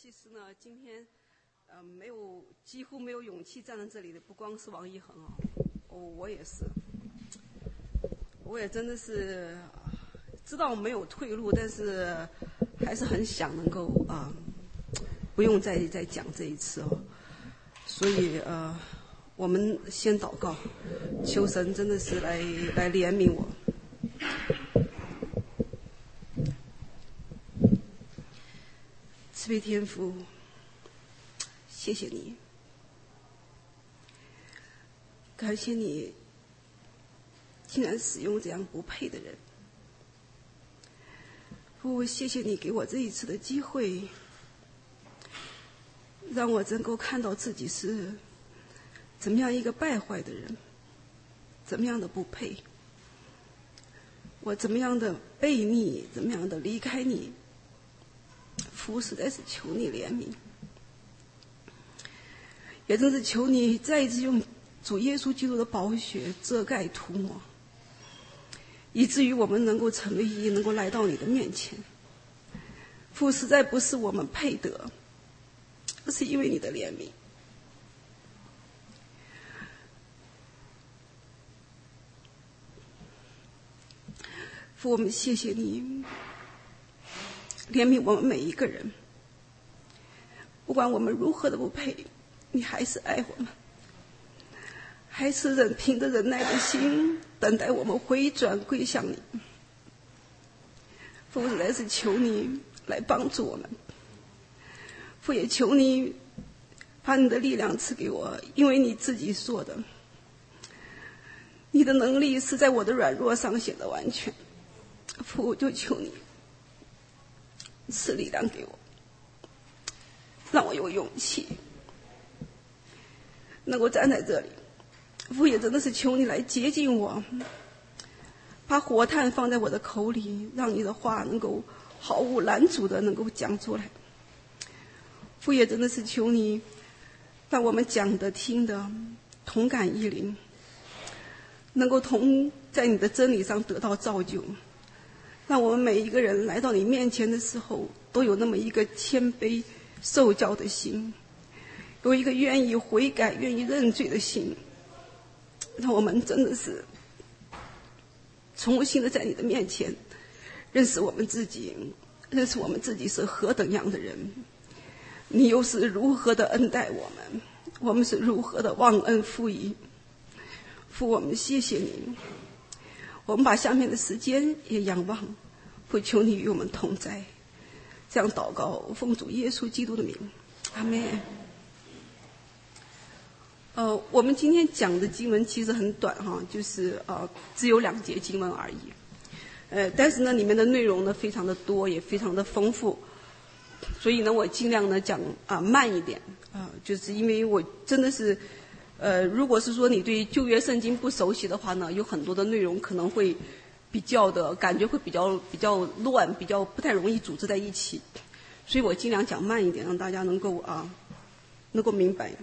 其实呢，今天几乎没有勇气站在这里的，不光是王一恒我也是，我也真的是知道没有退路，但是还是很想能够不用再讲这一次所以我们先祷告，求神真的是来怜悯我。慈悲天父，谢谢你，感谢你竟然使用这样不配的人。父，谢谢你给我这一次的机会，让我能够看到自己是怎么样一个败坏的人，怎么样的不配，我怎么样的背逆，怎么样的离开你。父，实在是求你怜悯，也正是求你再一次用主耶稣基督的宝血遮盖涂抹，以至于我们能够成为一，能够来到你的面前。父，实在不是我们配得，而是因为你的怜悯。父，我们谢谢你怜悯我们每一个人，不管我们如何的不配，你还是爱我们，还是凭着忍耐的心等待我们回转归向你。父，实在是求你来帮助我们，父，也求你把你的力量赐给我，因为你自己说的，你的能力是在我的软弱上显得完全。父，我就求你赐力量给我，让我有勇气能够站在这里。父，也真的是求你来洁净我，把火炭放在我的口里，让你的话能够毫无拦阻的能够讲出来。父，也真的是求你让我们讲的听的同感一灵，能够在你的真理上得到造就，让我们每一个人来到你面前的时候都有那么一个谦卑受教的心，有一个愿意悔改愿意认罪的心，让我们真的是重新的在你的面前认识我们自己，认识我们自己是何等样的人，你又是如何的恩待我们，我们是如何的忘恩负义。父，我们谢谢你，我们把下面的时间也仰望，父，求你与我们同在。这样祷告，奉主耶稣基督的名，阿们。我们今天讲的经文其实很短就是只有2节经文而已。但是呢，里面的内容呢非常的多，也非常的丰富，所以呢，我尽量呢讲慢一点就是因为我真的是如果是说你对旧约圣经不熟悉的话呢，有很多的内容可能会比较的感觉会比较乱，比较不太容易组织在一起，所以我尽量讲慢一点，让大家能够明白。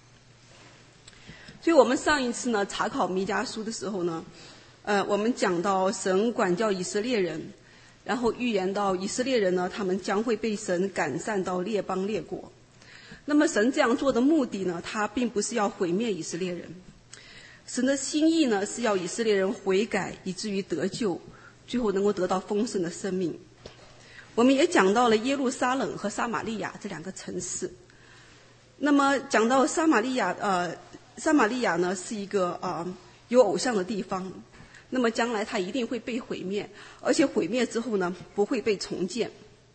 所以我们上一次呢查考弥迦书的时候呢，我们讲到神管教以色列人，然后预言到以色列人呢，他们将会被神赶散到列邦列国。那么神这样做的目的呢，他并不是要毁灭以色列人，神的心意呢是要以色列人悔改，以至于得救，最后能够得到丰盛的生命。我们也讲到了耶路撒冷和撒玛利亚这2个城市。那么讲到撒玛利亚呢是一个有偶像的地方，那么将来它一定会被毁灭，而且毁灭之后呢不会被重建。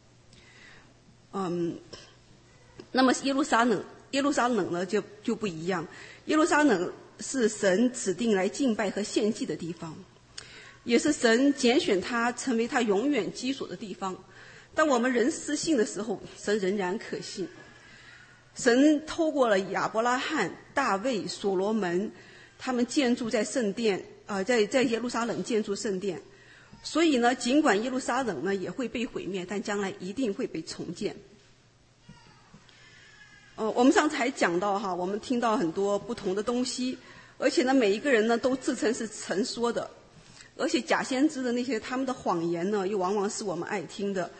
那么耶路撒冷呢就不一样，耶路撒冷是神指定来敬拜和献祭的地方，也是神拣选他成为他永远居所的地方。当我们人失信的时候，神仍然可信。神透过了亚伯拉罕、大卫、所罗门，他们建筑在圣殿在耶路撒冷建筑圣殿，所以呢，尽管耶路撒冷呢也会被毁灭，但将来一定会被重建。我们上次还讲到我们听到很多不同的东西，而且呢，每一个人呢都自称是神说的，而且假先知的那些他们的谎言呢，又往往是我们爱听的，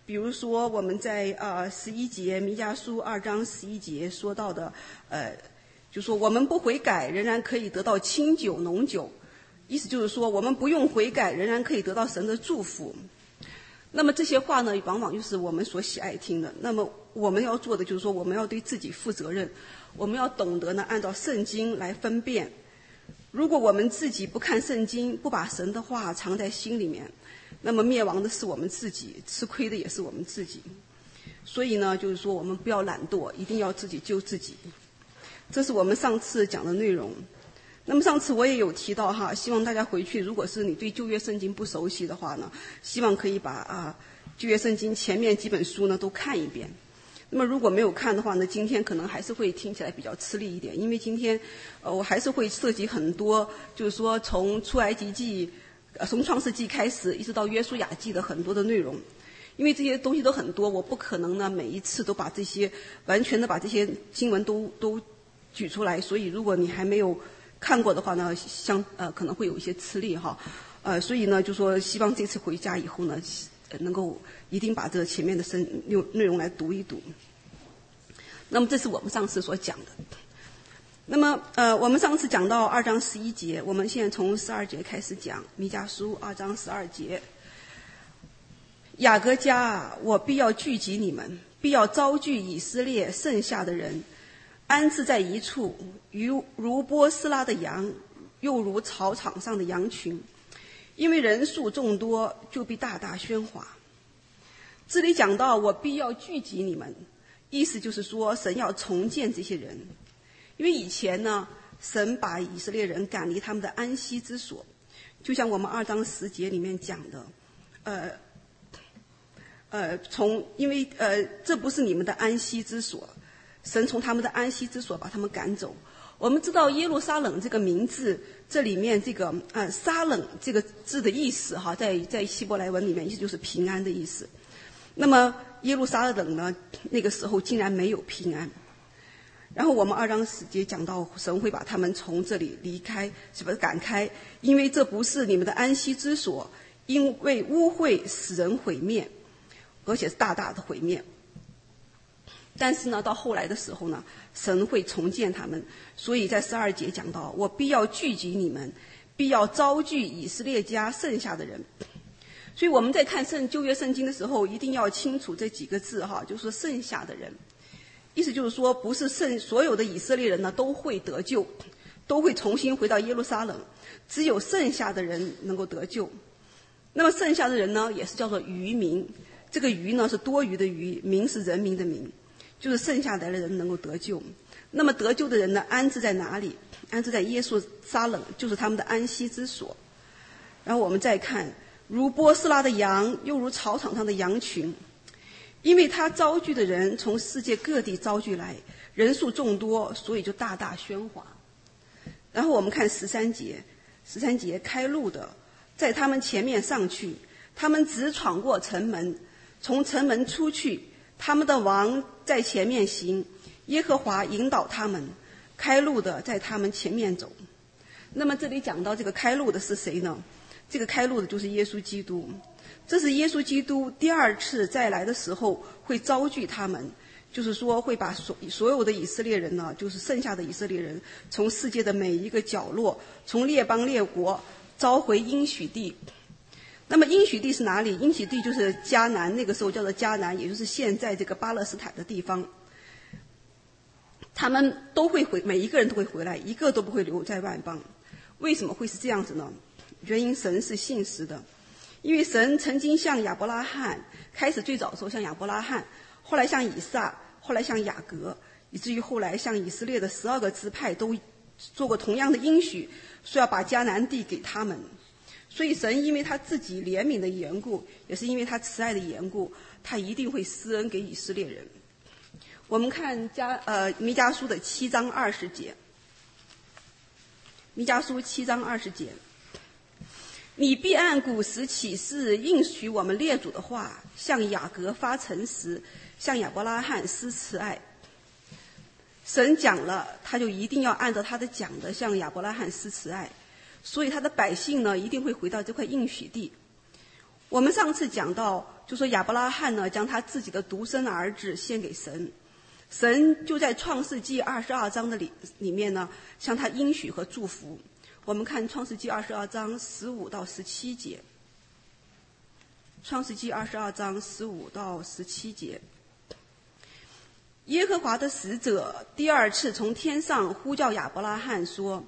比如说我们在11节弥迦书2章11节说到的，就说我们不悔改仍然可以得到清酒浓酒，意思就是说我们不用悔改仍然可以得到神的祝福。那么这些话呢，往往就是我们所喜爱听的。那么我们要做的就是说，我们要对自己负责任，我们要懂得呢按照圣经来分辨。如果我们自己不看圣经，不把神的话藏在心里面，那么灭亡的是我们自己，吃亏的也是我们自己。所以呢，就是说我们不要懒惰，一定要自己救自己。这是我们上次讲的内容。那么上次我也有提到哈，希望大家回去，如果是你对旧约圣经不熟悉的话呢，希望可以把旧约圣经前面几本书呢都看一遍。那么如果没有看的话呢，今天可能还是会听起来比较吃力一点，因为今天我还是会涉及很多，就是说从出埃及记从创世纪开始一直到约书亚记的很多的内容。因为这些东西都很多，我不可能呢每一次都把这些完全的把这些经文都举出来，所以如果你还没有看过的话呢，可能会有一些吃力哈，所以呢就说希望这次回家以后呢，能够一定把这前面的内容来读一读。那么这是我们上次所讲的。那么我们上次讲到2章11节，我们现在从12节开始讲，弥迦书2章12节。雅各家，我必要聚集你们，必要招聚以色列剩下的人，安置在一处，如波斯拉的羊，又如草场上的羊群，因为人数众多，就必大大喧哗。这里讲到我必要聚集你们，意思就是说神要重建这些人。因为以前呢，神把以色列人赶离他们的安息之所，就像我们2章10节里面讲的，因为这不是你们的安息之所，神从他们的安息之所把他们赶走。我们知道耶路撒冷这个名字，这里面这个撒冷这个字的意思哈，在希伯来文里面意思就是平安的意思。那么耶路撒冷呢，那个时候竟然没有平安。然后我们2章10节讲到，神会把他们从这里离开，是不是赶开？因为这不是你们的安息之所，因为污秽使人毁灭，而且是大大的毁灭。但是呢，到后来的时候呢，神会重建他们，所以在12节讲到，我必要聚集你们，必要招聚以色列家剩下的人。所以我们在看旧约圣经的时候，一定要清楚这几个字哈，就是说剩下的人，意思就是说不是所有的以色列人呢都会得救，都会重新回到耶路撒冷，只有剩下的人能够得救。那么剩下的人呢，也是叫做余民，这个余呢是多余的余，民是人民的民，就是剩下来的人能够得救。那么得救的人呢，安置在哪里？安置在耶路撒冷，就是他们的安息之所。然后我们再看，如波斯拉的羊，又如草场上的羊群，因为他招聚的人从世界各地招聚来，人数众多，所以就大大喧哗。然后我们看13节，开路的在他们前面上去，他们直闯过城门，从城门出去，他们的王在前面行，耶和华引导他们，开路的在他们前面走。那么这里讲到这个开路的是谁呢？这个开路的就是耶稣基督。这是耶稣基督第2次再来的时候会招聚他们，就是说会把所有的以色列人呢，就是剩下的以色列人，从世界的每一个角落，从列邦列国召回应许地。那么应许地是哪里？应许地就是迦南，那个时候叫做迦南，也就是现在这个巴勒斯坦的地方。他们都会每一个人都会回来，一个都不会留在外邦。为什么会是这样子呢？原因神是信实的，因为神曾经向亚伯拉罕，开始最早的时候向亚伯拉罕，后来向以撒，后来向雅各，以至于后来向以色列的12个支派都做过同样的应许，说要把迦南地给他们。所以神因为他自己怜悯的缘故，也是因为他慈爱的缘故，他一定会施恩给以色列人。我们看弥迦书的7章20节，弥迦书7章20节，你必按古时起誓应许我们列祖的话，向雅各发诚实，向亚伯拉罕施慈爱。神讲了，他就一定要按照他的讲的向亚伯拉罕施慈爱，所以他的百姓呢一定会回到这块应许地。 我们上次讲到，就说亚伯拉罕呢，将他自己的独生儿子献给神，神就在创世纪22章的里面呢，向他应许和祝福。我们看创世纪22章15到17节。创世纪22章15到17节。耶和华的使者第二次从天上呼叫亚伯拉罕说：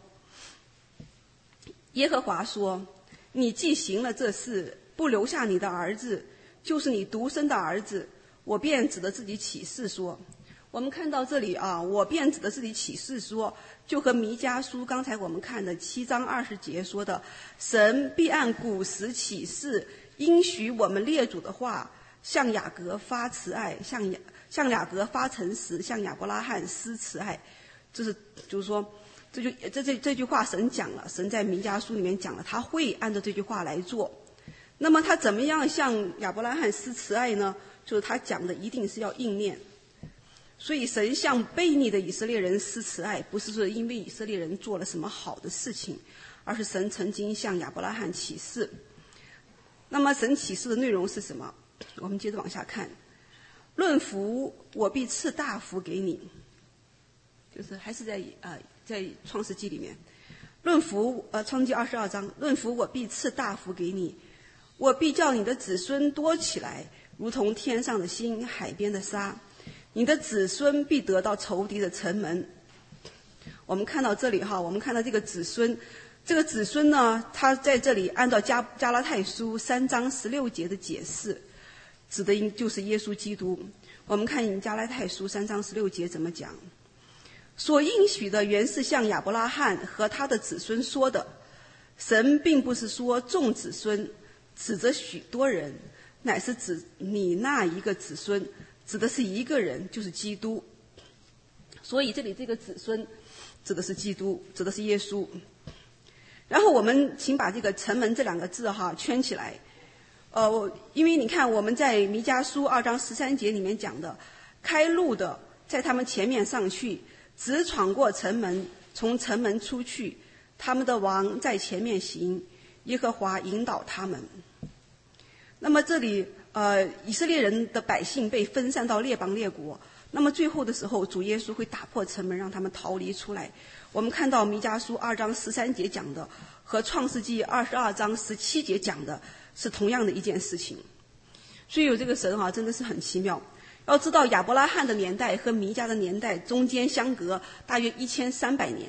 耶和华说，你既行了这事，不留下你的儿子，就是你独生的儿子，我便指着自己起誓说。我们看到这里啊，我便指着自己起誓说，就和弥迦书刚才我们看的7章20节说的，神必按古时起誓应许我们列祖的话，向雅各发慈爱，向雅各发诚实，向亚伯拉罕施慈爱。就是说，这句话神讲了，神在弥迦书里面讲了，他会按照这句话来做。那么他怎么样向亚伯拉罕施慈爱呢？就是他讲的一定是要应验。所以神向悖逆的以色列人施慈爱，不是说因为以色列人做了什么好的事情，而是神曾经向亚伯拉罕起誓。那么神起誓的内容是什么？我们接着往下看。论福，我必赐大福给你。就是还是在创世纪里面，论福创世纪22章，论福我必赐大福给你，我必叫你的子孙多起来，如同天上的星，海边的沙。你的子孙必得到仇敌的城门。我们看到这里哈，我们看到这个子孙呢，他在这里按照加拉太书3章16节的解释，指的就是耶稣基督。我们看加拉太书3章16节怎么讲。所应许的原是向亚伯拉罕和他的子孙说的，神并不是说众子孙，指着许多人，乃是指你那一个子孙，指的是一个人，就是基督。所以这里这个子孙指的是基督，指的是耶稣。然后我们请把这个城门这2个字哈圈起来。因为你看我们在弥迦书2章13节里面讲的，开路的在他们前面上去，直闯过城门，从城门出去，他们的王在前面行，耶和华引导他们。那么这里以色列人的百姓被分散到列邦列国，那么最后的时候主耶稣会打破城门，让他们逃离出来。我们看到弥迦书2章13节讲的和创世纪22章17节讲的是同样的一件事情。所以有这个神真的是很奇妙。要知道亚伯拉罕的年代和弥迦的年代中间相隔大约1300年。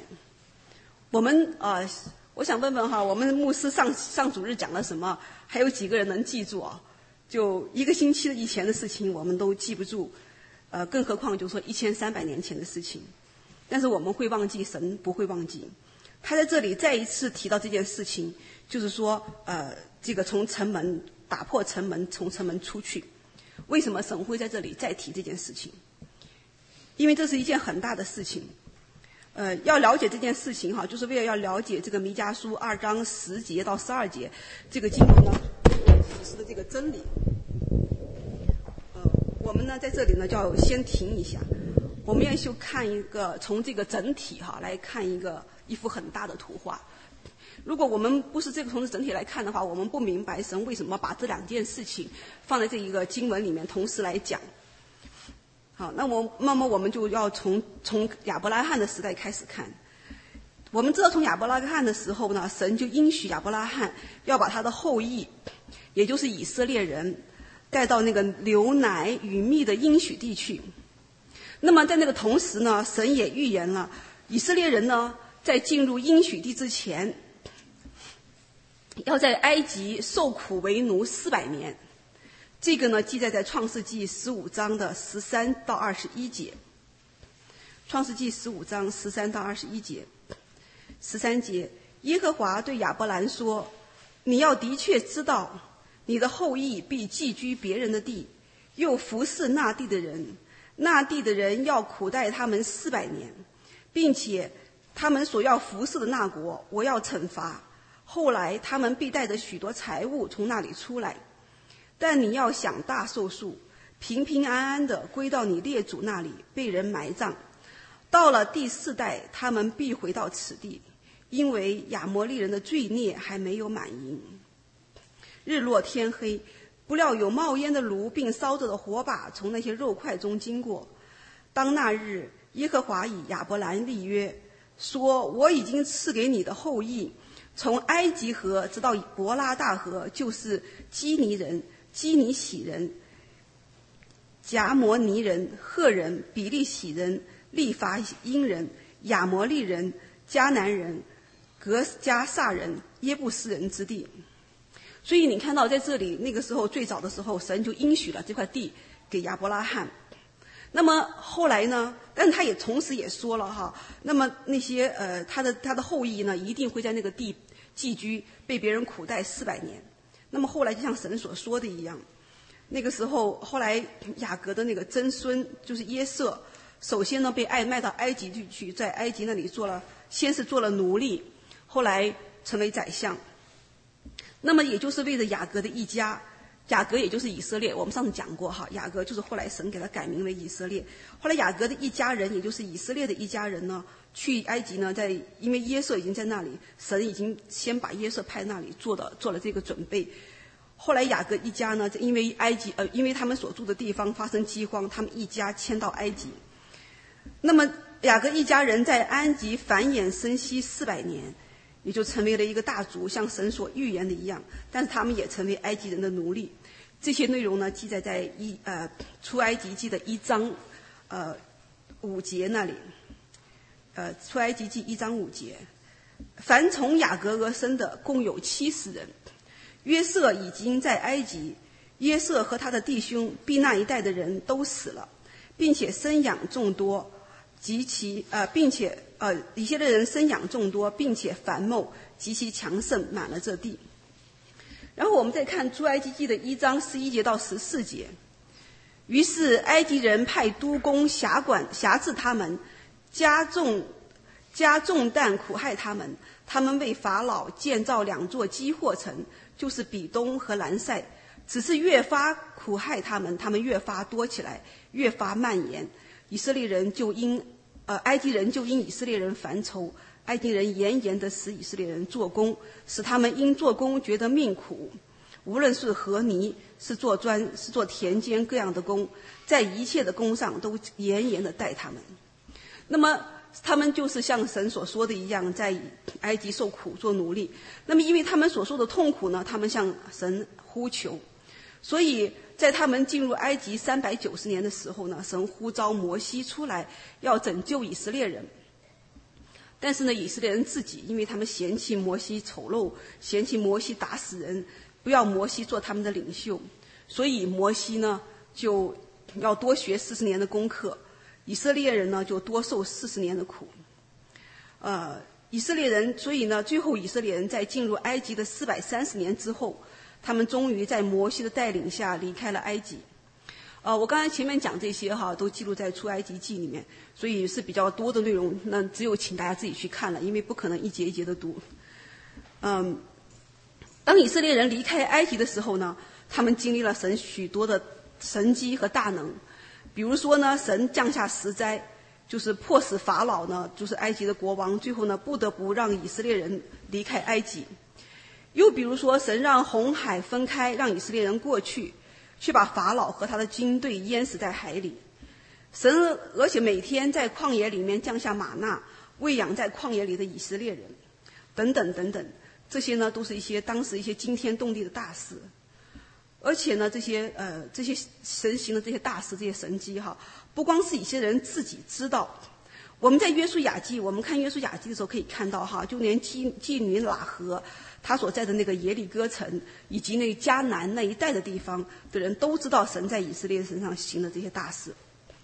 我想问问我们牧师上主日讲了什么，还有几个人能记住啊？就1个星期以前的事情我们都记不住，更何况就说1300年前的事情。但是我们会忘记，神不会忘记。他在这里再一次提到这件事情，就是说这个从城门打破城门，从城门出去。为什么神会在这里再提这件事情？因为这是一件很大的事情。要了解这件事情就是为了要了解这个弥迦书2章10节到12节这个经文呢启示的这个真理。我们呢在这里呢就要先停一下，我们要去看一个从这个整体来看一幅很大的图画。如果我们不是从整体来看的话，我们不明白神为什么把这2件事情放在这一个经文里面同时来讲。好，那么我们就要从亚伯拉罕的时代开始看。我们知道从亚伯拉罕的时候呢，神就应许亚伯拉罕要把他的后裔，也就是以色列人带到那个流奶与蜜的应许地去。那么在那个同时呢，神也预言了以色列人呢在进入应许地之前，要在埃及受苦为奴400年。这个呢记载在创世纪15章的13到21节。创世纪15章13到21节。13节，耶和华对亚伯兰说，你要的确知道，你的后裔必寄居别人的地，又服侍那地的人，那地的人要苦待他们400年，并且他们所要服侍的那国，我要惩罚。后来他们必带着许多财物从那里出来，但你要享大寿数，平平安安地归到你列祖那里，被人埋葬。到了第4代，他们必回到此地，因为亚摩利人的罪孽还没有满盈。 日落天黑，不料有冒烟的炉并烧着的火把从那些肉块中经过。当那日，耶和华以亚伯兰立约，说：我已经赐给你的后裔，从埃及河直到伯拉大河，就是基尼人、基尼喜人、迦摩尼人、赫人、比利洗人、利法因人、亚摩利人、迦南人、格加萨人、耶布斯人之地。所以你看到在这里，那个时候最早的时候，神就应许了这块地给亚伯拉罕。那么后来呢？但是他也同时也说了哈，那么那些他的后裔呢，一定会在那个地寄居，被别人苦待400年。那么后来就像神所说的一样，那个时候后来雅各的那个曾孙就是约瑟，首先呢被卖到埃及去，在埃及那里先是做了奴隶，后来成为宰相。那么也就是为了雅各的一家。雅各也就是以色列，我们上次讲过哈，雅各就是后来神给他改名为以色列。后来雅各的一家人，也就是以色列的一家人呢，去埃及呢，因为约瑟已经在那里，神已经先把约瑟派那里做了这个准备。后来雅各一家呢，因为他们所住的地方发生饥荒，他们一家迁到埃及。那么雅各一家人在埃及繁衍生息400年。也就成为了一个大族，像神所预言的一样，但是他们也成为埃及人的奴隶。这些内容呢，记载在出埃及记的1章5节那里。出埃及记1章5节，凡从雅各而生的共有70人。约瑟已经在埃及，约瑟和他的弟兄避那一带的人都死了，并且生养众多，以色列人生养众多，并且繁茂，极其强盛，满了这地。然后我们再看出埃及记的1章11节到14节。于是埃及人派督工辖制他们，加重担苦害他们。他们为法老建造2座基货城，就是比东和兰塞。只是越发苦害他们，他们越发多起来，越发蔓延。埃及人就因以色列人烦愁，埃及人严严地使以色列人做工，使他们因做工觉得命苦。无论是和泥，是做砖，是做田间各样的工，在一切的工上都严严地待他们。那么他们就是像神所说的一样，在埃及受苦做奴隶。那么因为他们所受的痛苦呢，他们向神呼求，所以在他们进入埃及390年的时候呢，神呼召摩西出来要拯救以色列人。但是呢，以色列人自己因为他们嫌弃摩西丑陋，嫌弃摩西打死人，不要摩西做他们的领袖，所以摩西呢就要多学40年的功课，以色列人呢就多受40年的苦。所以呢，最后以色列人在进入埃及的430年之后，他们终于在摩西的带领下离开了埃及。我刚才前面讲这些都记录在出埃及记里面，所以是比较多的内容，那只有请大家自己去看了，因为不可能一节一节的读。当以色列人离开埃及的时候呢，他们经历了神许多的神迹和大能。比如说呢，神降下10灾，就是迫使法老呢，就是埃及的国王，最后呢不得不让以色列人离开埃及。又比如说，神让红海分开，让以色列人过去，却把法老和他的军队淹死在海里。神而且每天在旷野里面降下玛纳，喂养在旷野里的以色列人，等等等等。这些呢都是当时一些惊天动地的大事。而且呢，这些神行的这些大事，这些神迹不光是以色列人自己知道。我们在约书亚记，我们看约书亚记的时候可以看到就连妓女喇合他所在的那个耶利哥城，以及那迦南那一带的地方的人都知道神在以色列身上行的这些大事。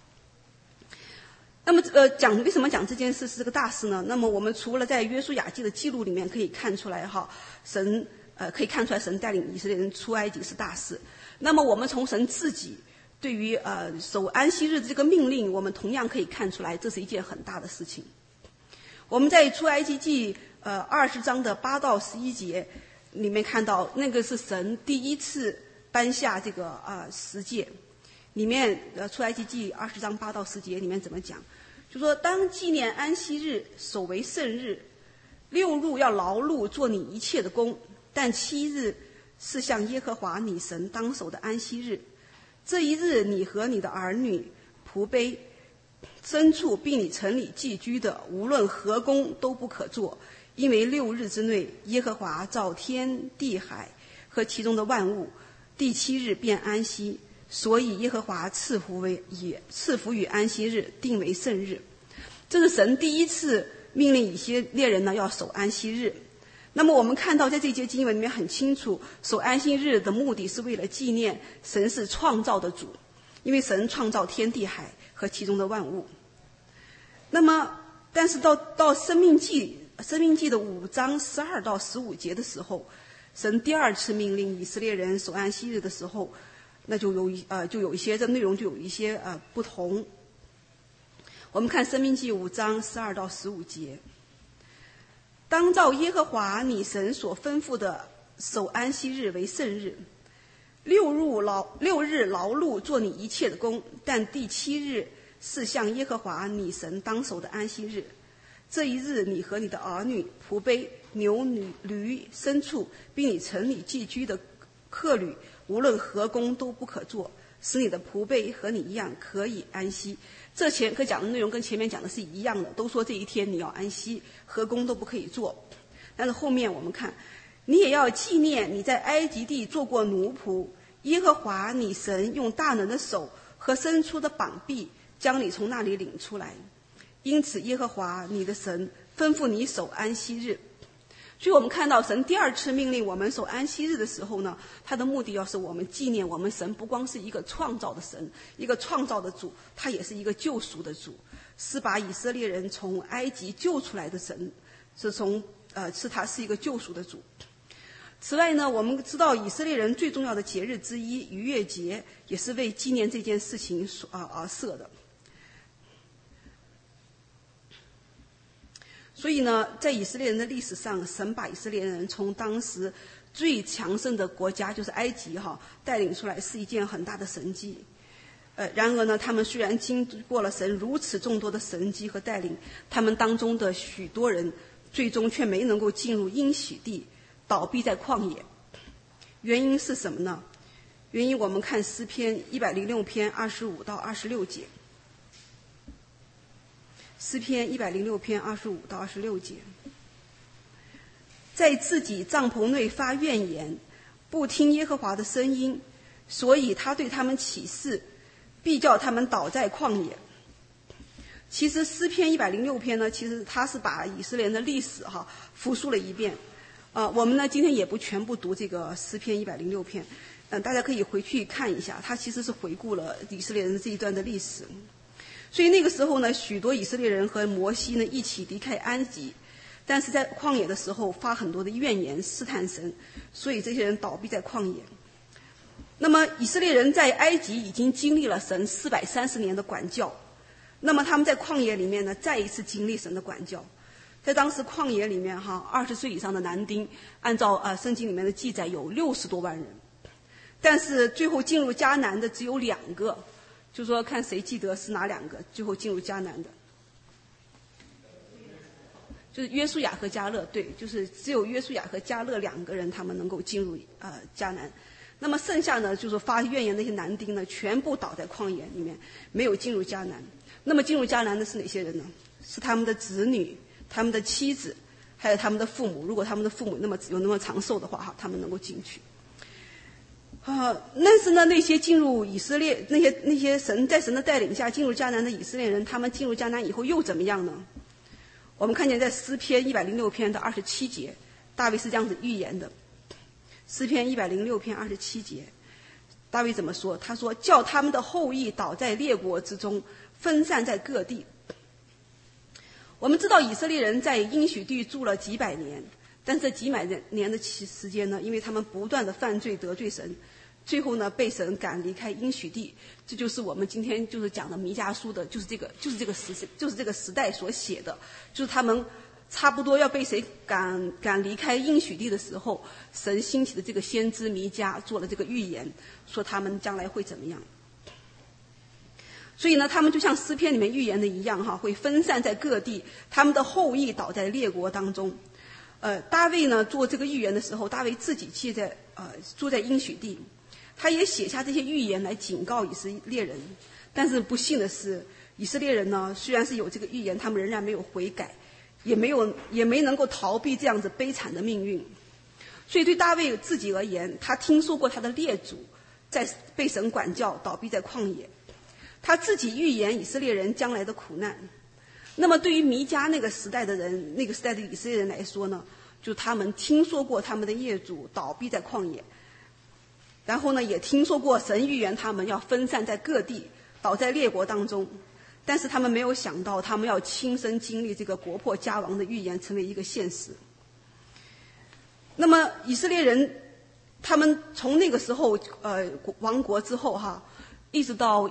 那么为什么讲这件事是个大事呢？那么我们除了在约书亚记的记录里面可以看出来可以看出来神带领以色列人出埃及是大事。那么我们从神自己对于守安息日的这个命令，我们同样可以看出来这是一件很大的事情。我们在出埃及记20章的8到11节里面看到，那个是神第一次颁下这个十诫。里面出埃及记20章8到10节里面怎么讲？就说当纪念安息日，守为圣日，6日要劳碌做你一切的工，但7日是向耶和华你神当守的安息日。这一日，你和你的儿女、仆婢、牲畜，并你城里寄居的，无论何工都不可做，因为6日之内，耶和华造天地海和其中的万物，第7日便安息，所以耶和华赐福与安息日，定为圣日。这是神第一次命令以色列人呢要守安息日。那么我们看到在这节经文里面很清楚，守安息日的目的是为了纪念神是创造的主，因为神创造天地海和其中的万物。那么但是到申命记的5章12到15节的时候，神第二次命令以色列人守安息日的时候，那就有一些这内容就有一些不同。我们看申命记5章12到15节，当照耶和华你神所吩咐的守安息日为圣日，6日劳碌做你一切的工，但第7日是向耶和华你神当守的安息日。这一日，你和你的儿女、仆婢、牛、驴、牲畜，并你城里寄居的客旅，无论何工都不可做，使你的仆婢和你一样可以安息。这前课讲的内容跟前面讲的是一样的，都说这一天你要安息，何工都不可以做。但是后面我们看，你也要纪念你在埃及地做过奴仆，耶和华你神用大能的手和伸出的膀臂将你从那里领出来。因此耶和华你的神吩咐你守安息日。所以我们看到神第二次命令我们守安息日的时候呢，他的目的要是我们纪念我们神不光是一个创造的神，一个创造的主，他也是一个救赎的主，是把以色列人从埃及救出来的神，他是一个救赎的主。此外呢，我们知道以色列人最重要的节日之一逾越节，也是为纪念这件事情而设的。所以呢，在以色列人的历史上，神把以色列人从当时最强盛的国家就是埃及带领出来，是一件很大的神迹。然而呢，他们虽然经过了神如此众多的神迹和带领，他们当中的许多人最终却没能够进入应许地，倒闭在旷野。原因是什么呢？原因我们看诗篇106篇25到26节。诗篇106篇25到26节，在自己帐篷内发怨言，不听耶和华的声音，所以他对他们起誓，必叫他们倒在旷野。其实诗篇106篇呢，其实他是把以色列人的历史复述了一遍。我们呢今天也不全部读这个诗篇106篇，大家可以回去看一下，他其实是回顾了以色列人这一段的历史。所以那个时候呢，许多以色列人和摩西呢一起离开埃及，但是在旷野的时候发很多的怨言试探神，所以这些人倒闭在旷野。那么以色列人在埃及已经经历了神430年的管教，那么他们在旷野里面呢再一次经历神的管教。在当时旷野里面20岁以上的男丁，按照圣经里面的记载有60多万人，但是最后进入迦南的只有2个，就说看谁记得是哪2个最后进入迦南的，就是约书亚和迦勒，对，就是只有约书亚和迦勒2个人他们能够进入迦南。那么剩下呢，就是发怨言那些男丁呢，全部倒在旷野里面，没有进入迦南。那么进入迦南的是哪些人呢？是他们的子女、他们的妻子，还有他们的父母。如果他们的父母有那么长寿的话他们能够进去。但是呢，那些进入以色列那些在神的带领下进入迦南的以色列人，他们进入迦南以后又怎么样呢？我们看见在诗篇106篇的27节，大卫是这样子预言的。诗篇106篇27节，大卫怎么说？他说：叫他们的后裔倒在列国之中，分散在各地。我们知道以色列人在应许地住了几百年，但是这几百年的时间呢，因为他们不断的犯罪得罪神，最后呢被神赶离开应许地。这就是我们今天就是讲的弥迦书的，就是这个时代所写的，就是他们差不多要被谁赶离开应许地的时候，神兴起的这个先知弥迦做了这个预言，说他们将来会怎么样。所以呢，他们就像诗篇里面预言的一样会分散在各地，他们的后裔倒在列国当中。 大卫呢做这个预言的时候，大卫自己住在应许地，他也写下这些预言来警告以色列人。但是不幸的是，以色列人呢虽然是有这个预言，他们仍然没有悔改，也没能够逃避这样子悲惨的命运。所以对大卫自己而言，他听说过他的列祖在被神管教，倒闭在旷野，他自己预言以色列人将来的苦难。那么对于弥迦那个时代的人，那个时代的以色列人来说呢，就他们听说过他们的列祖倒闭在旷野，然后呢也听说过神预言他们要分散在各地，倒在列国当中，但是他们没有想到他们要亲身经历这个国破家亡的预言成为一个现实。那么以色列人他们从那个时候亡国之后一直到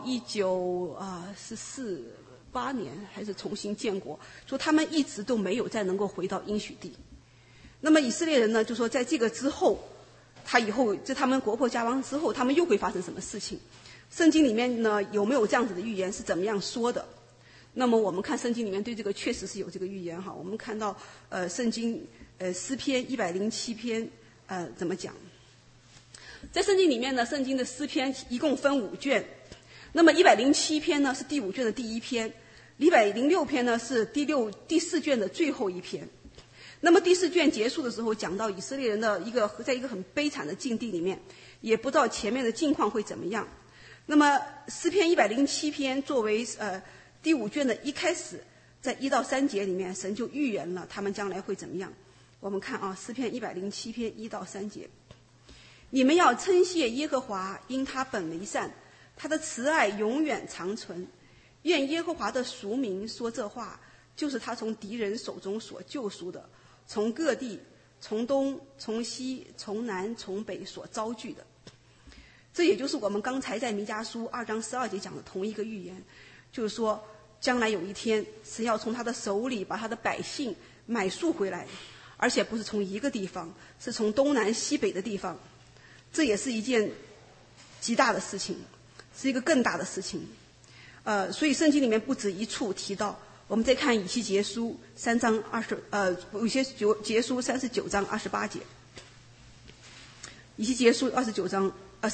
1948年还是重新建国，说他们一直都没有再能够回到应许地。那么以色列人呢就说在这个之后，在他们国破家亡之后，他们又会发生什么事情？圣经里面呢有没有这样子的预言，是怎么样说的？那么我们看圣经里面对这个确实是有这个预言我们看到圣经诗篇107篇怎么讲？在圣经里面呢，圣经的诗篇一共分5卷，那么107篇呢是第5卷的第1篇，106篇呢是第4卷的最后一篇。那么第4卷结束的时候，讲到以色列人的在一个很悲惨的境地里面，也不知道前面的境况会怎么样。那么诗篇107篇作为第5卷的一开始，在1到3节里面，神就预言了他们将来会怎么样。我们看诗篇107篇1到3节，你们要称谢耶和华，因他本为善，他的慈爱永远长存。愿耶和华的赎民说这话，就是他从敌人手中所救赎的，从各地，从东，从西，从南，从北所招聚的。这也就是我们刚才在弥迦书2章12节讲的同一个预言，就是说将来有一天，神要从他的手里把他的百姓买赎回来，而且不是从一个地方，是从东南西北的地方。这也是一件极大的事情，是一个更大的事情。所以圣经里面不止一处提到。我们再看以西结书3章以西结书39章28节，以西结书39章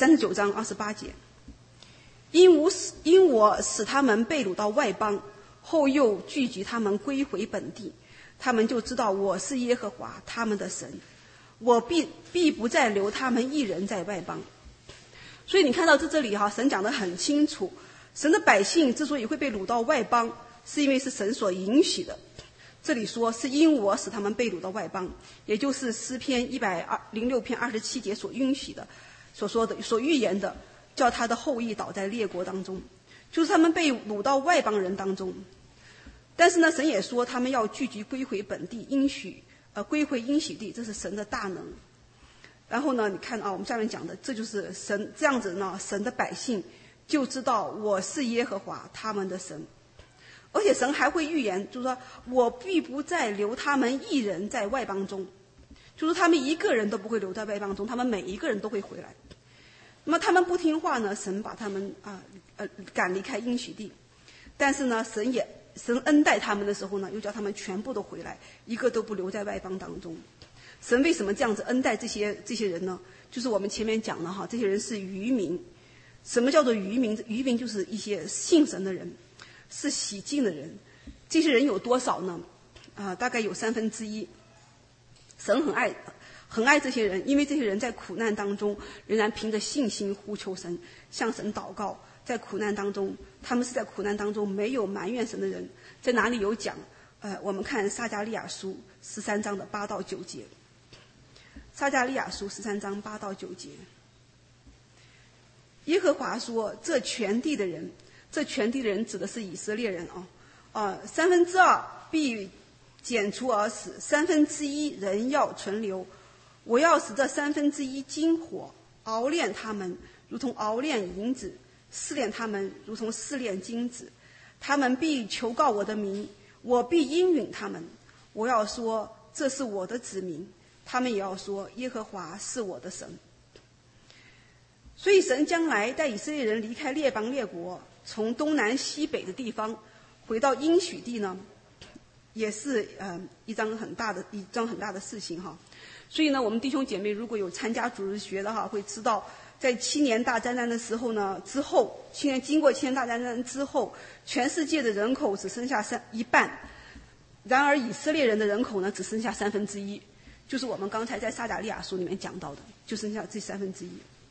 28节，因我使他们被掳到外邦，后又聚集他们归回本地，他们就知道我是耶和华他们的神，我必不再留他们一人在外邦。所以你看到这里神讲得很清楚，神的百姓之所以会被掳到外邦，是因为是神所允许的。这里说是因我使他们被掳到外邦，也就是诗篇106篇27节所允许的，所说的所预言的，叫他的后裔倒在列国当中，就是他们被掳到外邦人当中。但是呢，神也说他们要聚集归回本地，归回应许地，这是神的大能。然后呢，你看我们下面讲的，这就是神这样子呢，神的百姓就知道我是耶和华他们的神。而且神还会预言，就是说我必不再留他们一人在外邦中，就是他们一个人都不会留在外邦中，他们每一个人都会回来。那么他们不听话呢，神把他们赶离开应许地。但是呢，神恩待他们的时候呢，又叫他们全部都回来，一个都不留在外邦当中。神为什么这样子恩待这些人呢？就是我们前面讲的这些人是渔民。什么叫做渔民？渔民就是一些信神的人，是洗净的人。这些人有多少呢？大概有1/3。神很爱这些人，因为这些人在苦难当中仍然凭着信心呼求神，向神祷告。在苦难当中，他们是在苦难当中没有埋怨神的人。在哪里有讲？我们看撒迦利亚书13章的8到9节。撒迦利亚书13章8到9节。耶和华说：这全地的人指的是以色列人2/3必剪除而死，1/3人要存留。我要使这1/3经火熬炼他们，如同熬炼银子；试炼他们，如同试炼金子。他们必求告我的名，我必应允他们。我要说这是我的子民，他们也要说耶和华是我的神。所以神将来带以色列人离开列邦列国，从东南西北的地方回到应许地呢， 也是一桩很大的事情哈。所以呢，我们弟兄姐妹如果有参加主日学的哈，会知道在7年大灾难的时候呢，经过7年大灾难之后，全世界的人口只剩下一半，然而以色列人的人口呢只剩下1/3，就是我们刚才在撒迦利亚书里面讲到的，就剩下这1/3。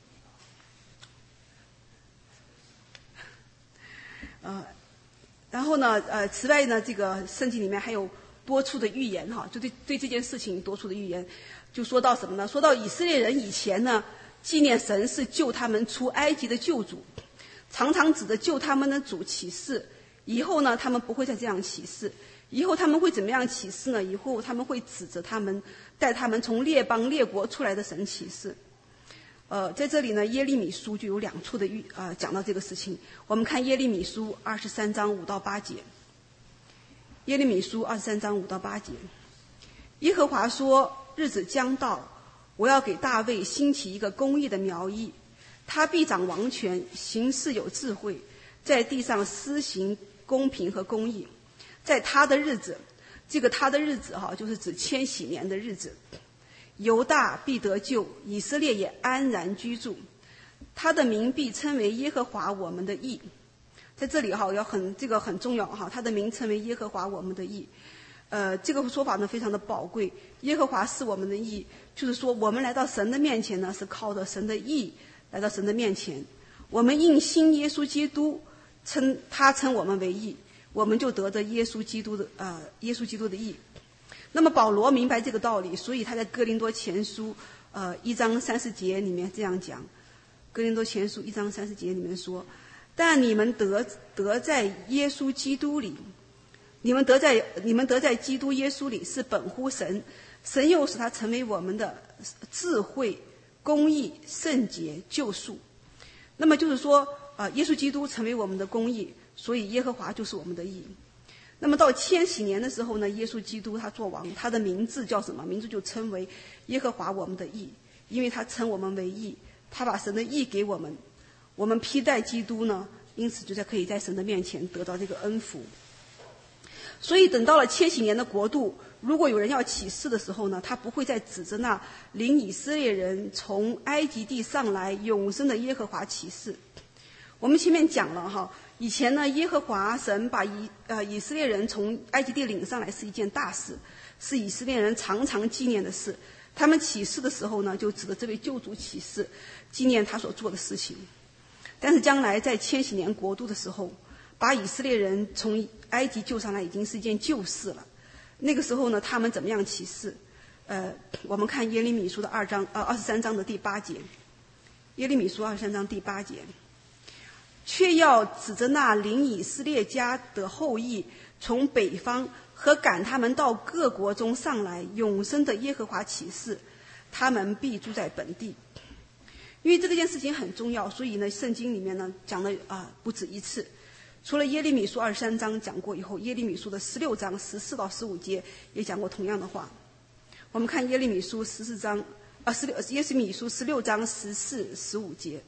然后呢，此外呢，这个圣经里面还有多处的预言哈，就对这件事情多处的预言，就说到什么呢？说到以色列人以前呢，纪念神是救他们出埃及的救主，常常指着救他们的主起誓。以后呢，他们不会再这样起誓。以后他们会怎么样起誓呢？以后他们会指着他们带他们从列邦列国出来的神起誓。在这里呢，耶利米书就有2处的讲到这个事情。我们看耶利米书23章5到8节。耶利米书23章5到8节，耶和华说：日子将到，我要给大卫兴起一个公义的苗裔，他必掌王权，行事有智慧，在地上施行公平和公义。在他的日子，这个他的日子哈，就是指千禧年的日子，犹大必得救，以色列也安然居住，他的名必称为耶和华我们的义。在这里哈，这个很重要哈，他的名称为耶和华我们的义。这个说法呢非常的宝贵。耶和华是我们的义，就是说我们来到神的面前呢，是靠着神的义来到神的面前。我们因信耶稣基督，他称我们为义，我们就得着耶稣基督的义。那么保罗明白这个道理，所以他在哥林多前书1章30节里面这样讲。哥林多前书1章30节里面说：但你们得在耶稣基督里，你们得在基督耶稣里是本乎神，神又使他成为我们的智慧、公义、圣洁、救赎。那么就是说耶稣基督成为我们的公义，所以耶和华就是我们的义。那么到千禧年的时候呢，耶稣基督他做王，他的名字叫什么？名字就称为耶和华我们的义，因为他称我们为义，他把神的义给我们，我们披戴基督呢，因此就可以在神的面前得到这个恩福。所以等到了千禧年的国度，如果有人要起誓的时候呢，他不会再指着那领以色列人从埃及地上来永生的耶和华起誓。我们前面讲了哈，以前呢，耶和华神把以色列人从埃及地领上来是一件大事，是以色列人常常纪念的事。他们起誓的时候呢，就指着这位救主起誓，纪念他所做的事情。但是将来在千禧年国度的时候，把以色列人从埃及救上来已经是一件旧事了。那个时候呢，他们怎么样起誓？我们看耶利米书的23章的第8节。耶利米书23章第8节，却要指着那领以色列家的后裔从北方和赶他们到各国中上来永生的耶和华起誓，他们必住在本地。因为这件事情很重要，所以呢，圣经里面呢讲了不止一次。除了耶利米书23章讲过以后，耶利米书的16章14到15节也讲过同样的话。我们看耶利米书14章耶利米书16章14、15节。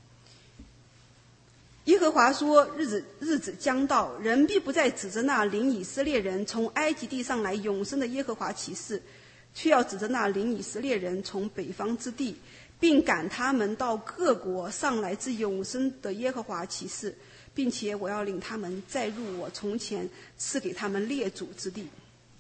耶和华说：日子将到，人必不再指着那领以色列人从埃及地上来永生的耶和华起誓，却要指着那领以色列人从北方之地，并赶他们到各国上来之永生的耶和华起誓，并且我要领他们再入我从前赐给他们列祖之地。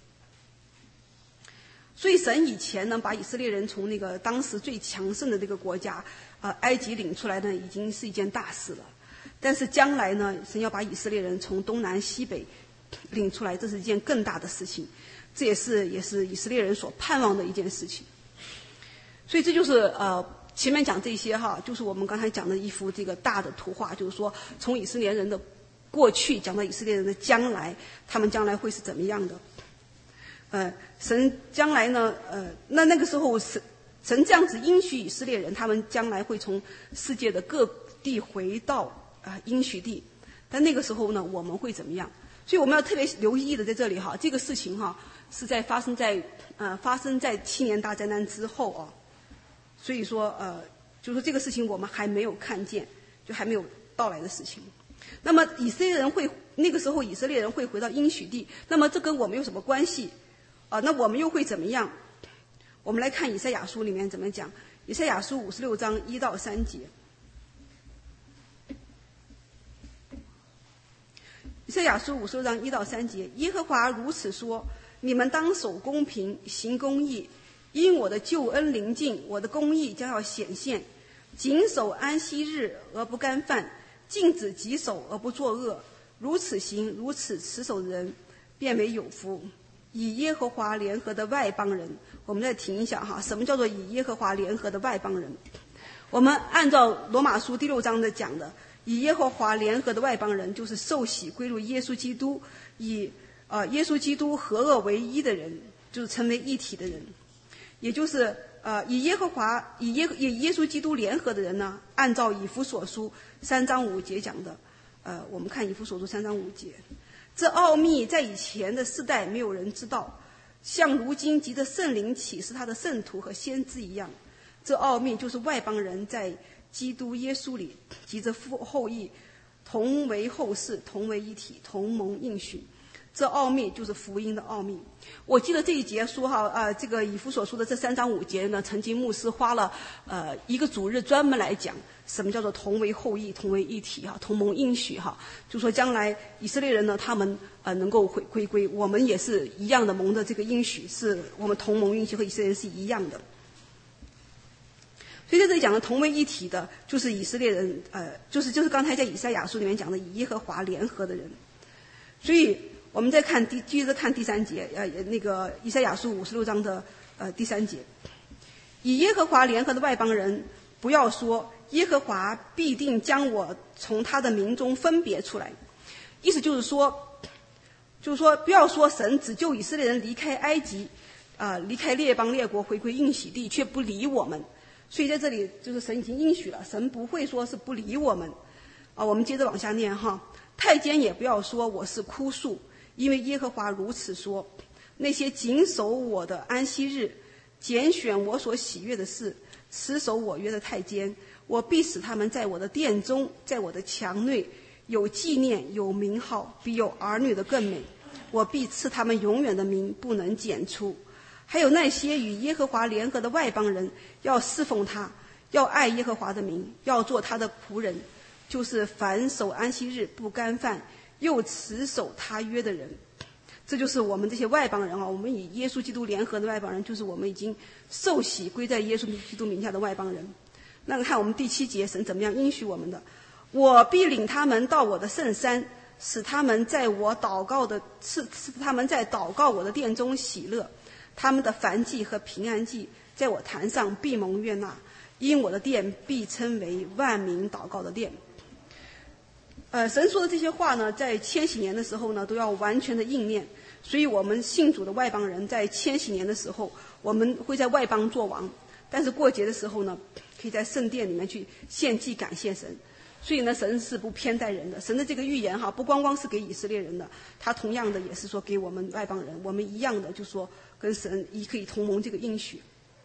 所以神以前呢，把以色列人从那个当时最强盛的这个国家埃及领出来呢，已经是一件大事了。但是将来呢，神要把以色列人从东南西北领出来，这是一件更大的事情，这也是以色列人所盼望的一件事情。所以这就是前面讲这些哈，就是我们刚才讲的一幅这个大的图画，就是说从以色列人的过去讲到以色列人的将来，他们将来会是怎么样的。神将来呢，那个时候神这样子应许以色列人，他们将来会从世界的各地回到应许地，但那个时候呢，我们会怎么样？所以我们要特别留意的在这里哈，这个事情哈是发生在7年大灾难之后啊，所以说就是说这个事情我们还没有看见，就还没有到来的事情。那么以色列人会那个时候以色列人会回到应许地，那么这跟我们有什么关系？那我们又会怎么样？我们来看以赛亚书里面怎么讲。以赛亚书56章1到3节。以赛亚书56章1到3节，耶和华如此说：你们当守公平，行公义，因我的救恩临近，我的公义将要显现。谨守安息日而不干犯，禁止己手而不作恶，如此行，如此持守的人，便为有福。以耶和华联合的外邦人，我们再停一下哈，什么叫做以耶和华联合的外邦人？我们按照罗马书第6章的讲的，以耶和华联合的外邦人，就是受洗归入耶稣基督，以耶稣基督合二为一的人，就是成为一体的人，也就是以耶稣基督联合的人呢，按照以弗所书3章5节讲的，我们看以弗所书3章5节。这奥秘在以前的世代没有人知道，像如今藉着圣灵启示他的圣徒和先知一样。这奥秘就是外邦人在基督耶稣里藉着后裔同为后世，同为一体，同蒙应许。这奥秘就是福音的奥秘。我记得这一节说哈，这个以弗所书的这3章5节呢，曾经牧师花了一个主日专门来讲什么叫做同为后裔，同为一体哈，同蒙应许哈，就说将来以色列人呢，他们能够归归，我们也是一样的蒙的这个应许，是我们同蒙应许和以色列人是一样的。所以在这里讲的同为一体的，就是以色列人，就是刚才在以赛亚书里面讲的以耶和华联合的人。所以我们再看接着看第3节，那个以赛亚书56章的第3节，以耶和华联合的外邦人，不要说耶和华必定将我从他的民中分别出来。意思就是说不要说神只救以色列人离开埃及，离开列邦列国回归应许地，却不理我们。所以在这里就是神已经应许了，神不会说是不理我们。我们接着往下念哈，太监也不要说我是枯树，因为耶和华如此说：那些谨守我的安息日，拣选我所喜悦的事，持守我约的太监，我必使他们在我的殿中，在我的墙内有纪念，有名号，比有儿女的更美。我必赐他们永远的名，不能剪除。还有那些与耶和华联合的外邦人，要侍奉他，要爱耶和华的名，要做他的仆人，就是凡守安息日不干犯，又持守他约的人。这就是我们这些外邦人啊，我们与耶稣基督联合的外邦人，就是我们已经受洗归在耶稣基督名下的外邦人。那看我们第7节，神怎么样应许我们的？我必领他们到我的圣山，使他们在祷告我的殿中喜乐。他们的燔祭和平安祭在我坛上必蒙悦纳，因我的殿必称为万民祷告的殿。神说的这些话呢，在千禧年的时候呢，都要完全的应验。所以我们信主的外邦人在千禧年的时候，我们会在外邦做王，但是过节的时候呢，可以在圣殿里面去献祭感谢神。所以呢，神是不偏待人的。神的这个预言哈，不光光是给以色列人的，他同样的也是说给我们外邦人，我们一样的就说跟神可以同蒙这个应许。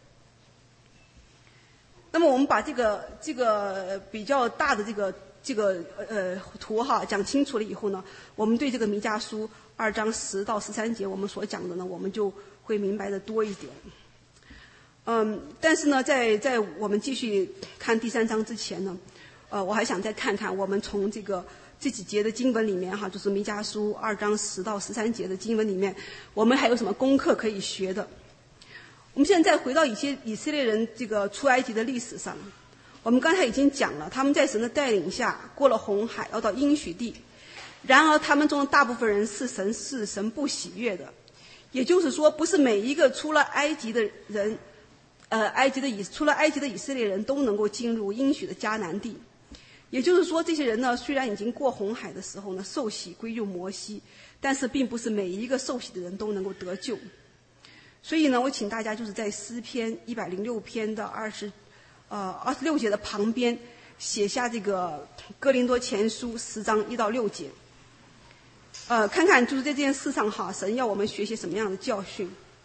那么我们把这个比较大的这个图哈讲清楚了以后呢，我们对这个弥迦书2章10到13节我们所讲的呢，我们就会明白的多一点。但是呢，在我们继续看第3章之前呢，我还想再看看我们从这几节的经文里面哈，就是弥迦书2章10到13节的经文里面，我们还有什么功课可以学的。我们现在回到以色列人这个出埃及的历史上，我们刚才已经讲了，他们在神的带领下过了红海，要到应许地。然而他们中的大部分人是神不喜悦的，也就是说，不是每一个出了埃及的人，出了埃及的以色列人都能够进入应许的迦南地。也就是说，这些人呢，虽然已经过红海的时候呢，受洗归入摩西，但是并不是每一个受洗的人都能够得救。所以呢，我请大家就是在诗篇106篇的26节的旁边写下这个哥林多前书10章1到6节，看看就是在这件事上哈，神要我们学习什么样的教训。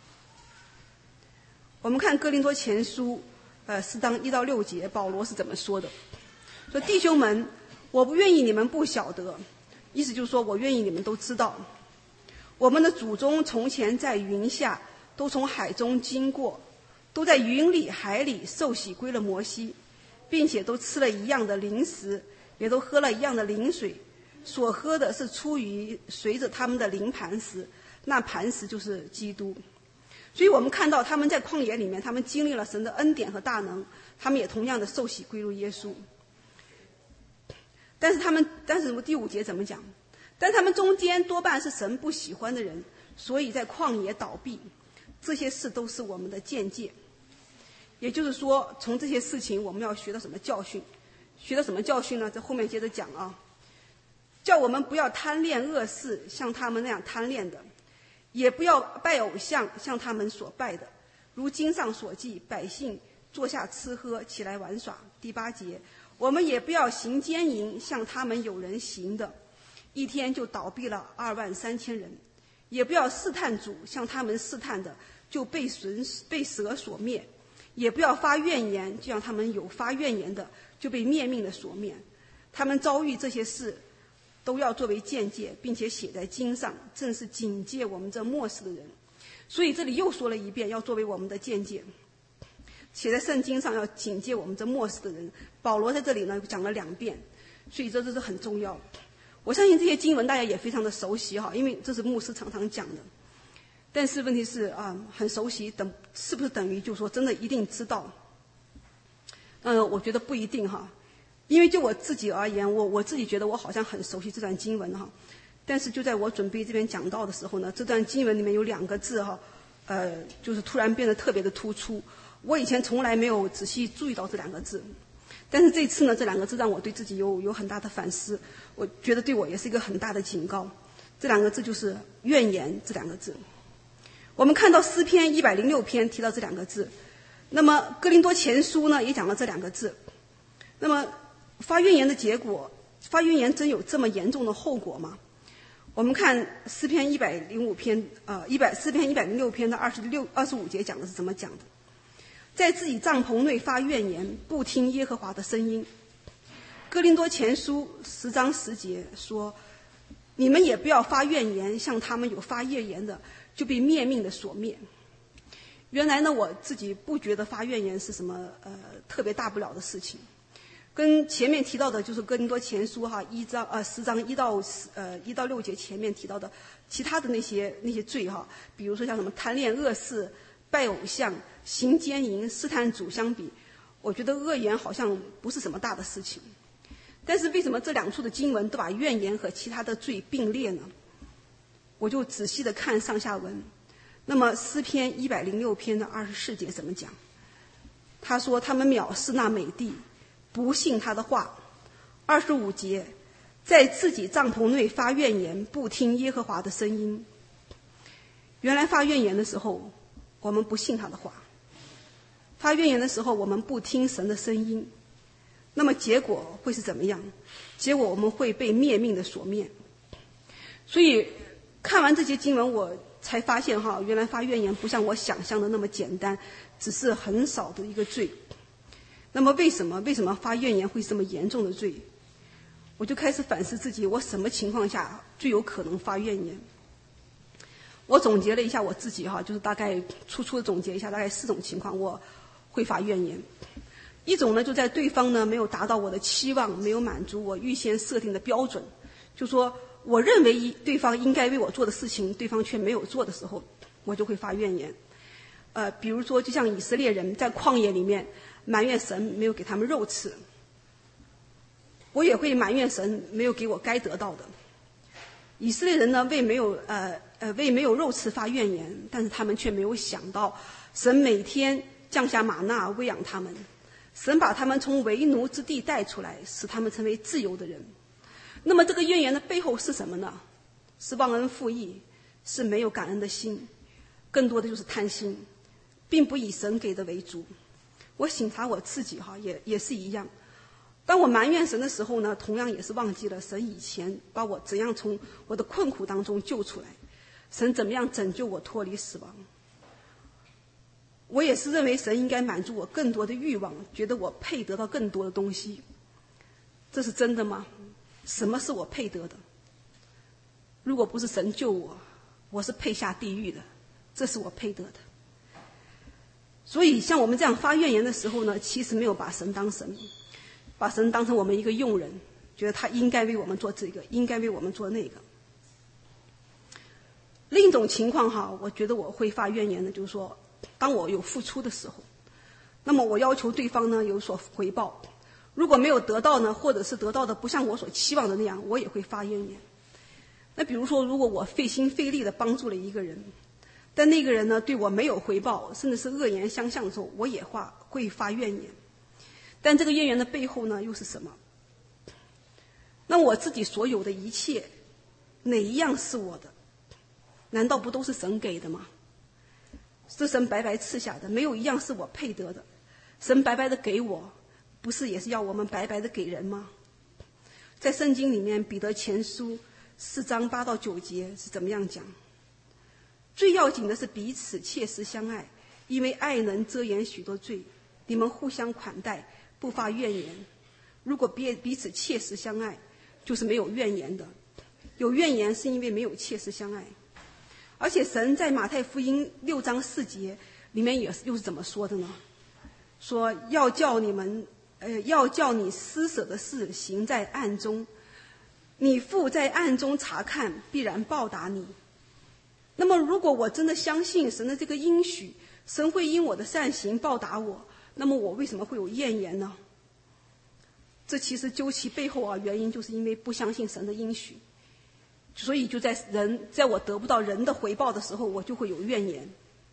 我们看哥林多前书4章1到6节，保罗是怎么说的？说弟兄们，我不愿意你们不晓得， 意思就是说，我愿意你们都知道，我们的祖宗从前在云下，都从海中经过，都在云里海里受洗归了摩西，并且都吃了一样的灵食，也都喝了一样的灵水，所喝的是出于随着他们的灵磐石，那磐石就是基督。所以我们看到他们在旷野里面，他们经历了神的恩典和大能，他们也同样的受洗归入耶稣。但是第5节怎么讲？但他们中间多半是神不喜欢的人，所以在旷野倒闭。这些事都是我们的见解。也就是说，从这些事情我们要学到什么教训？学到什么教训呢？在后面接着讲啊，叫我们不要贪恋恶事，像他们那样贪恋的，也不要拜偶像，像他们所拜的。如经上所记，百姓坐下吃喝，起来玩耍。第8节，我们也不要行奸淫，像他们有人行的，一天就倒闭了23000人。也不要试探主，像他们试探的，就被蛇所灭。也不要发怨言，就像他们有发怨言的，就被灭命的所灭。他们遭遇这些事，都要作为见解，并且写在经上，正是警戒我们这末世的人。所以这里又说了一遍，要作为我们的见解，写在圣经上，要警戒我们这末世的人。保罗在这里呢讲了2遍，所以这是很重要。我相信这些经文大家也非常的熟悉哈，因为这是牧师常常讲的。但是问题是很熟悉，是不是等于就是说真的一定知道？我觉得不一定哈，因为就我自己而言，我自己觉得我好像很熟悉这段经文哈，但是就在我准备这边讲道的时候呢，这段经文里面有2个字哈，就是突然变得特别的突出。我以前从来没有仔细注意到这2个字，但是这次呢，这2个字让我对自己有很大的反思，我觉得对我也是一个很大的警告。这2个字就是怨言这2个字。我们看到诗篇106篇提到这2个字，那么哥林多前书呢也讲了这2个字。那么发怨言的结果，发怨言真有这么严重的后果吗？我们看诗篇106篇的25节讲的是怎么讲的？在自己帐篷内发怨言，不听耶和华的声音。哥林多前书10章10节说，你们也不要发怨言，像他们有发怨言的，就被灭命的所灭。原来呢，我自己不觉得发怨言是什么特别大不了的事情，跟前面提到的就是哥林多前书哈10章1到6节前面提到的其他的那些罪哈，比如说像什么贪恋恶事、拜偶像、行奸淫、试探主相比，我觉得恶言好像不是什么大的事情。但是为什么这2处的经文都把怨言和其他的罪并列呢？我就仔细的看上下文。那么诗篇106篇的24节怎么讲？他说他们藐视那美地，不信他的话。25节，在自己帐篷内发怨言，不听耶和华的声音。原来发怨言的时候，我们不信他的话；发怨言的时候，我们不听神的声音。那么结果会是怎么样？结果我们会被灭命的所灭。所以看完这些经文，我才发现哈，原来发怨言不像我想象的那么简单，只是很少的一个罪。那么为什么发怨言会是这么严重的罪？我就开始反思自己，我什么情况下最有可能发怨言？我总结了一下我自己哈，就是大概粗粗的总结一下，大概4种情况我会发怨言。一种呢，就在对方呢没有达到我的期望，没有满足我预先设定的标准，就说我认为对方应该为我做的事情，对方却没有做的时候，我就会发怨言。比如说就像以色列人在旷野里面埋怨神没有给他们肉吃，我也会埋怨神没有给我该得到的。以色列人呢为没有肉吃发怨言，但是他们却没有想到神每天降下玛纳喂养他们，神把他们从为奴之地带出来，使他们成为自由的人。那么这个怨言的背后是什么呢？是忘恩负义，是没有感恩的心，更多的就是贪心，并不以神给的为主。我省察我自己哈，也是一样。当我埋怨神的时候呢，同样也是忘记了神以前把我怎样从我的困苦当中救出来，神怎么样拯救我脱离死亡。我也是认为神应该满足我更多的欲望，觉得我配得到更多的东西。这是真的吗？什么是我配得的？ 如果不是神救我，我是配下地狱的，这是我配得的。所以像我们这样发怨言的时候呢，其实没有把神当神，把神当成我们一个佣人，觉得他应该为我们做这个，应该为我们做那个。另一种情况哈，我觉得我会发怨言的，就是说当我有付出的时候，那么我要求对方呢有所回报，如果没有得到呢，或者是得到的不像我所期望的那样，我也会发怨言。那比如说，如果我费心费力的帮助了一个人，但那个人呢对我没有回报，甚至是恶言相向的时候，我也会发怨言。但这个怨言的背后呢又是什么？那我自己所有的一切，哪一样是我的？难道不都是神给的吗？是神白白赐下的，没有一样是我配得的。神白白的给我，不是也是要我们白白的给人吗？在圣经里面，彼得前书4章8到9节是怎么样讲？最要紧的是彼此切实相爱，因为爱能遮掩许多罪。你们互相款待，不发怨言。如果彼此切实相爱，就是没有怨言的。有怨言是因为没有切实相爱。而且神在马太福音6章4节里面又是怎么说的呢？说要叫你施舍的事行在暗中，你父在暗中查看，必然报答你。那么如果我真的相信神的这个应许，神会因我的善行报答我，那么我为什么会有怨言呢？这其实究其背后啊，原因就是因为不相信神的应许，所以就在我得不到人的回报的时候，我就会有怨言。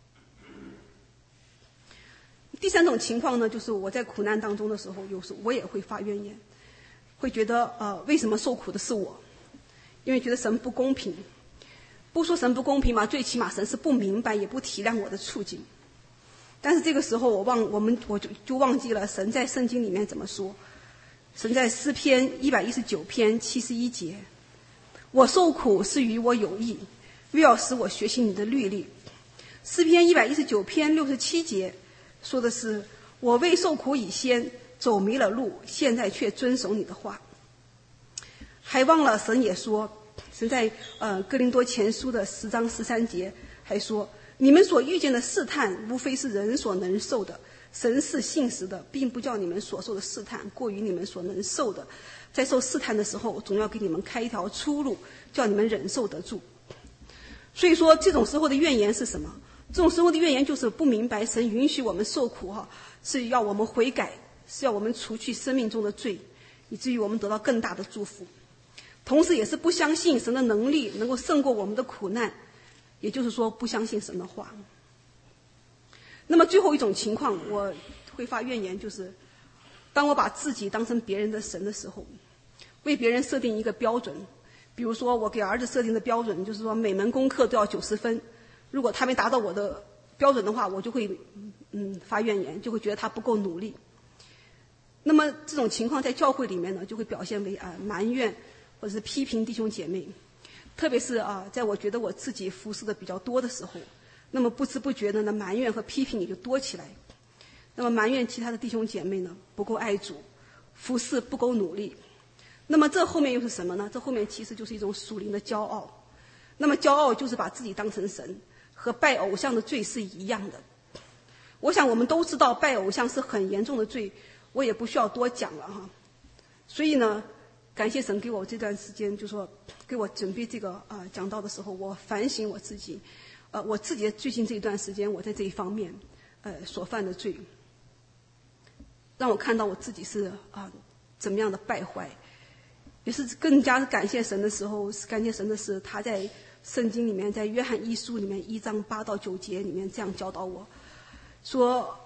第三种情况呢，就是我在苦难当中的时候，有时候我也会发怨言，会觉得为什么受苦的是我？因为觉得神不公平。不说神不公平嘛，最起码神是不明白也不体谅我的处境。但是这个时候我就忘记了神在圣经里面怎么说。神在诗篇119篇71节，我受苦是与我有益，为要使我学习你的律例。诗篇119篇67节说的是，我为受苦以先走迷了路，现在却遵守你的话。还忘了神也说，神在哥林多前书的10章13节还说，你们所遇见的试探无非是人所能受的，神是信实的，并不叫你们所受的试探过于你们所能受的，在受试探的时候总要给你们开一条出路，叫你们忍受得住。所以说这种时候的怨言是什么？这种时候的怨言就是不明白神允许我们受苦是要我们悔改，是要我们除去生命中的罪，以至于我们得到更大的祝福。同时也是不相信神的能力能够胜过我们的苦难，也就是说不相信神的话。那么最后一种情况我会发怨言，就是当我把自己当成别人的神的时候，为别人设定一个标准。比如说我给儿子设定的标准就是说每门功课都要90分，如果他没达到我的标准的话，我就会发怨言，就会觉得他不够努力。那么这种情况在教会里面呢，就会表现为埋怨或者是批评弟兄姐妹，特别是在我觉得我自己服侍的比较多的时候，那么不知不觉的呢，埋怨和批评也就多起来。那么埋怨其他的弟兄姐妹呢不够爱主，服侍不够努力。那么这后面又是什么呢？这后面其实就是一种属灵的骄傲。那么骄傲就是把自己当成神，和拜偶像的罪是一样的。我想我们都知道拜偶像是很严重的罪，我也不需要多讲了哈。所以呢，感谢神给我这段时间，就说给我准备这个讲道的时候，我反省我自己，我自己最近这一段时间我在这一方面所犯的罪，让我看到我自己是怎么样的败坏。也是更加感谢神的时候，感谢神的是他在圣经里面，在约翰一书里面1章8到9节里面这样教导我说，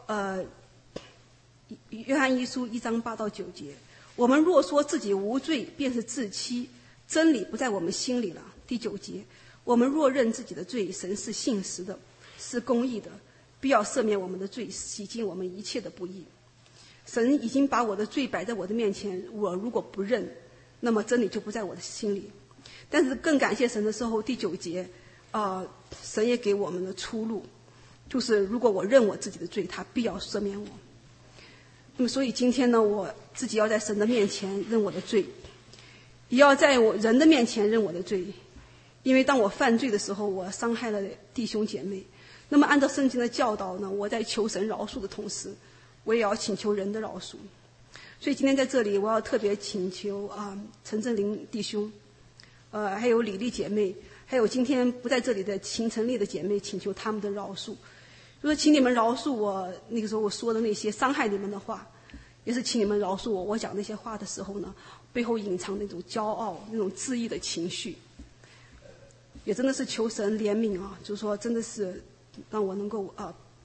约翰一书1章8到9节，我们若说自己无罪，便是自欺，真理不在我们心里了。第9节，我们若认自己的罪，神是信实的，是公义的，必要赦免我们的罪，洗净我们一切的不义。神已经把我的罪摆在我的面前，我如果不认，那么真理就不在我的心里。但是更感谢神的时候，第9节神也给我们的出路，就是如果我认我自己的罪，他必要赦免我。那么所以今天呢，我自己要在神的面前认我的罪，也要在人的面前认我的罪， 因为当我犯罪的时候，我伤害了弟兄姐妹。那么按照圣经的教导呢，我在求神饶恕的同时，我也要请求人的饶恕。所以今天在这里，我要特别请求陈振林弟兄，还有李丽姐妹，还有今天不在这里的秦成丽的姐妹，请求他们的饶恕。就说请你们饶恕我那个时候我说的那些伤害你们的话，也是请你们饶恕我讲那些话的时候呢，背后隐藏那种骄傲、那种自义的情绪。也真的是求神怜悯啊，就是说真的是让我能够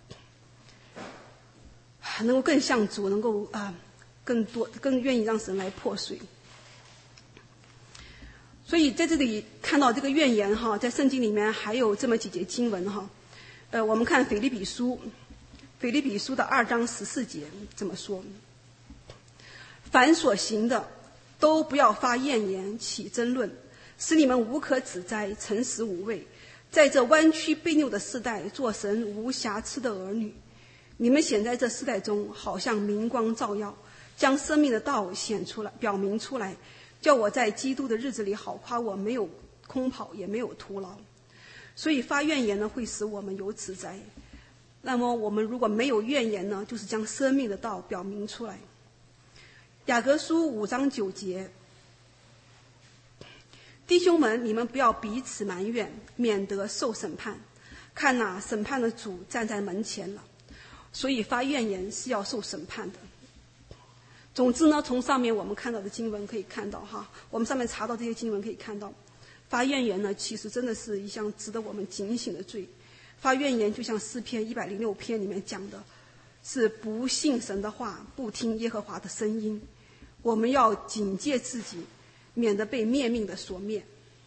能够更像主，能够更愿意让神来破碎。所以在这里看到这个怨言哈，在圣经里面还有这么几节经文哈。我们看腓立比书的2章14节这么说：凡所行的，都不要发怨言，起争论，使你们无可指摘，诚实无畏，在这弯曲悖谬的世代，做神无瑕疵的儿女。你们显在这世代中，好像明光照耀，将生命的道显出来，表明出来，叫我在基督的日子里好夸我没有空跑，也没有徒劳。所以发怨言呢，会使我们有指摘。那么我们如果没有怨言呢，就是将生命的道表明出来。雅各书5章9节：弟兄们，你们不要彼此埋怨，免得受审判。看哪，审判的主站在门前了。所以发怨言是要受审判的。总之呢，从上面我们看到的经文可以看到哈，我们上面查到这些经文可以看到，发怨言呢，其实真的是一项值得我们警醒的罪。发怨言就像诗篇106篇里面讲的，是不信神的话，不听耶和华的声音。我们要警戒自己，免得被灭命的所灭。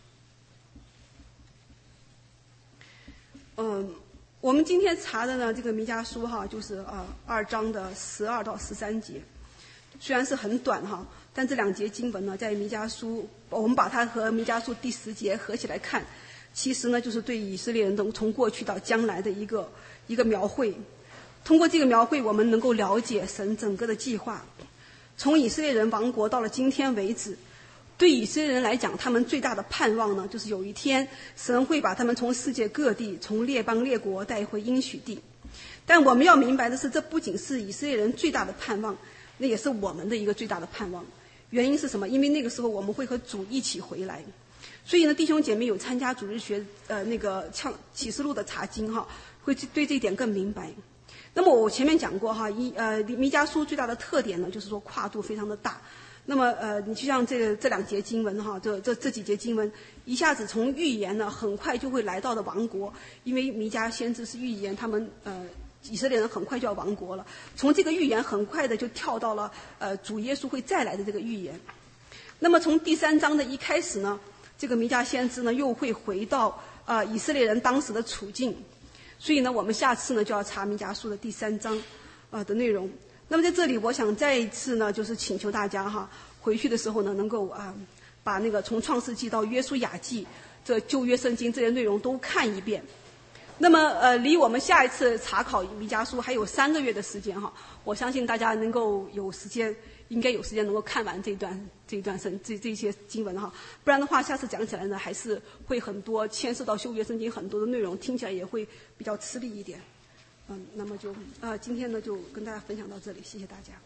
我们今天查的呢，这个弥迦书哈，就是2章的12到13节，虽然是很短哈，但这2节经文呢，在弥迦书，我们把它和弥迦书第10节合起来看，其实呢，就是对以色列人从过去到将来的一个描绘。通过这个描绘，我们能够了解神整个的计划。从以色列人亡国到了今天为止，对以色列人来讲，他们最大的盼望呢，就是有一天神会把他们从世界各地，从列邦列国带回应许地。但我们要明白的是，这不仅是以色列人最大的盼望，那也是我们的一个最大的盼望。原因是什么？因为那个时候我们会和主一起回来。所以呢，弟兄姐妹有参加主日学那个启示录的查经哈，会对这一点更明白。那么我前面讲过哈，弥迦书最大的特点呢，就是说跨度非常的大。那么你就像这2节经文哈，这几节经文，一下子从预言呢，很快就会来到的亡国，因为弥迦先知是预言他们以色列人很快就要亡国了。从这个预言很快的就跳到了主耶稣会再来的这个预言。那么从第3章的一开始呢，这个弥迦先知呢又会回到以色列人当时的处境。所以呢，我们下次呢就要查弥迦书的第3章的内容。那么在这里，我想再一次呢，就是请求大家哈，回去的时候呢，能够把那个从创世纪到约书亚记这旧约圣经这些内容都看一遍。那么离我们下一次查考弥迦书还有3个月的时间哈，我相信大家能够有时间，应该有时间能够看完这些经文哈，不然的话下次讲起来呢，还是会很多牵涉到旧约圣经很多的内容，听起来也会比较吃力一点。那么就今天呢就跟大家分享到这里，谢谢大家。